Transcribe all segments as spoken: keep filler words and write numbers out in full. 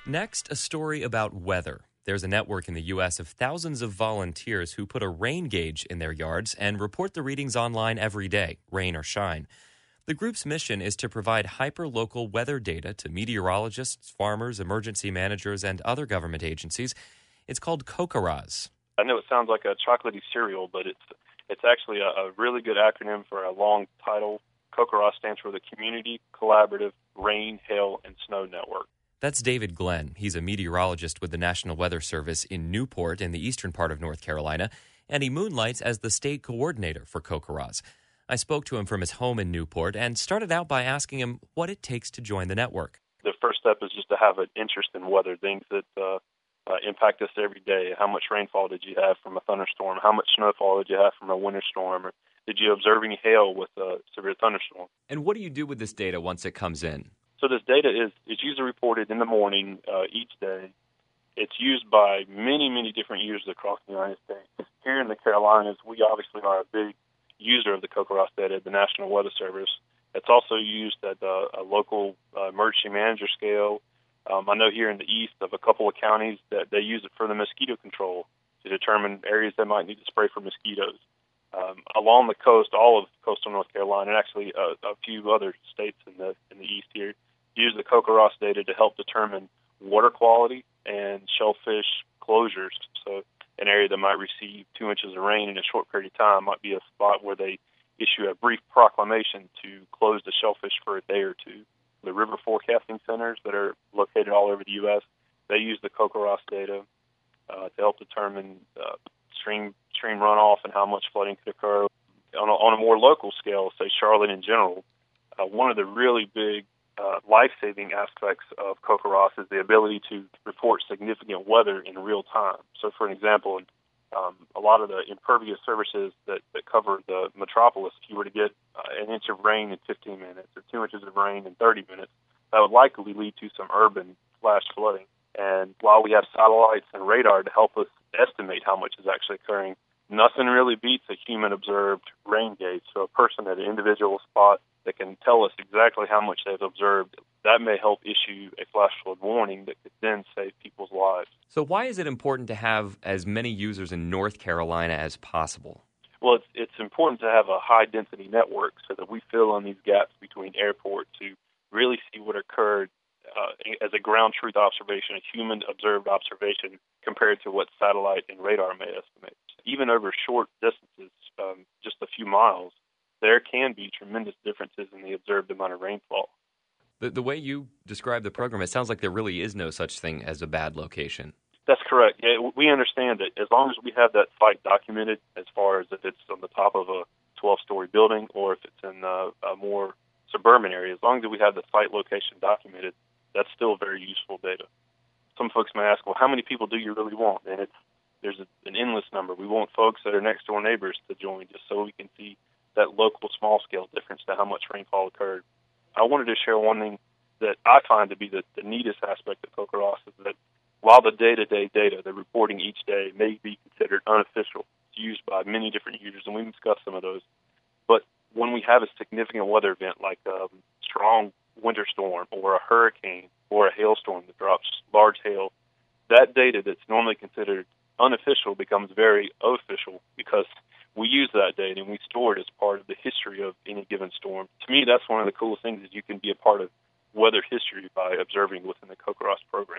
Next, a story about weather. There's a network in the U S of thousands of volunteers who put a rain gauge in their yards and report the readings online every day, rain or shine. The group's mission is to provide hyper-local weather data to meteorologists, farmers, emergency managers, and other government agencies. It's called COCORAZ. I know it sounds like a chocolatey cereal, but it's it's actually a, a really good acronym for a long title. COCORAZ stands for the Community Collaborative Rain, Hail, and Snow Network. That's David Glenn. He's a meteorologist with the National Weather Service in Newport in the eastern part of North Carolina, and he moonlights as the state coordinator for COCORAZ. I spoke to him from his home in Newport and started out by asking him what it takes to join the network. The first step is just to have an interest in weather, things that uh, uh, impact us every day. How much rainfall did you have from a thunderstorm? How much snowfall did you have from a winter storm? Or did you observe any hail with a severe thunderstorm? And what do you do with this data once it comes in? So this data is, is usually reported in the morning uh, each day. It's used by many, many different users across the United States. Here in the Carolinas, we obviously are a big user of the COCORAZ data, the National Weather Service. It's also used at a, a local uh, emergency manager scale. Um, I know here in the east of a couple of counties that they use it for the mosquito control to determine areas that might need to spray for mosquitoes. Um, along the coast, all of coastal North Carolina, and actually a, a few other states in the in the east here, use the COCORAZ data to help determine water quality and shellfish closures. So an area that might receive two inches of rain in a short period of time might be a spot where they issue a brief proclamation to close the shellfish for a day or two. The river forecasting centers that are located all over the U S, they use the COCORAZ data uh, to help determine uh, stream stream runoff and how much flooding could occur. On a, on a more local scale, say Charlotte in general, uh, one of the really big uh, life-saving aspects of COCORAZ is the ability to report significant weather in real time. So, for an example, um, a lot of the impervious services that, that cover the metropolis, if you were to get uh, an inch of rain in fifteen minutes or two inches of rain in thirty minutes, that would likely lead to some urban flash flooding. And while we have satellites and radar to help us estimate how much is actually occurring, nothing really beats a human-observed rain gauge. So a person at an individual spot that can tell us exactly how much they've observed, that may help issue a flash flood warning that could then save people's lives. So why is it important to have as many users in North Carolina as possible? Well, it's, it's important to have a high-density network so that we fill in these gaps between airports to really see what occurred uh, as a ground truth observation, a human-observed observation, compared to what satellite and radar may estimate. Even over short distances, um, just a few miles, there can be tremendous differences in the observed amount of rainfall. The, the way you describe the program, it sounds like there really is no such thing as a bad location. That's correct. Yeah, we understand that as long as we have that site documented, as far as if it's on the top of a twelve-story building or if it's in a, a more suburban area, as long as we have the site location documented, that's still very useful data. Some folks may ask, well, how many people do you really want? And it's, there's a, an endless number. We want folks that are next-door neighbors to join just so we can see that local small-scale difference to how much rainfall occurred. I wanted to share one thing that I find to be the, the neatest aspect of COCORAZ is that while the day-to-day data, the reporting each day, may be considered unofficial, it's used by many different users, and we've discussed some of those. But when we have a significant weather event like a strong winter storm or a hurricane or a hailstorm that drops large hail, that data that's normally considered unofficial becomes very official because we use that data and we store it as part of the history of any given storm. To me, that's one of the coolest things is you can be a part of weather history by observing within the COCORAZ program.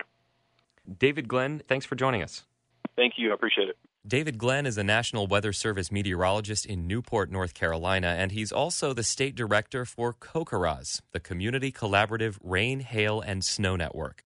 David Glenn, thanks for joining us. Thank you. I appreciate it. David Glenn is a National Weather Service meteorologist in Newport, North Carolina, and he's also the state director for COCORAZ, the Community Collaborative Rain, Hail, and Snow Network.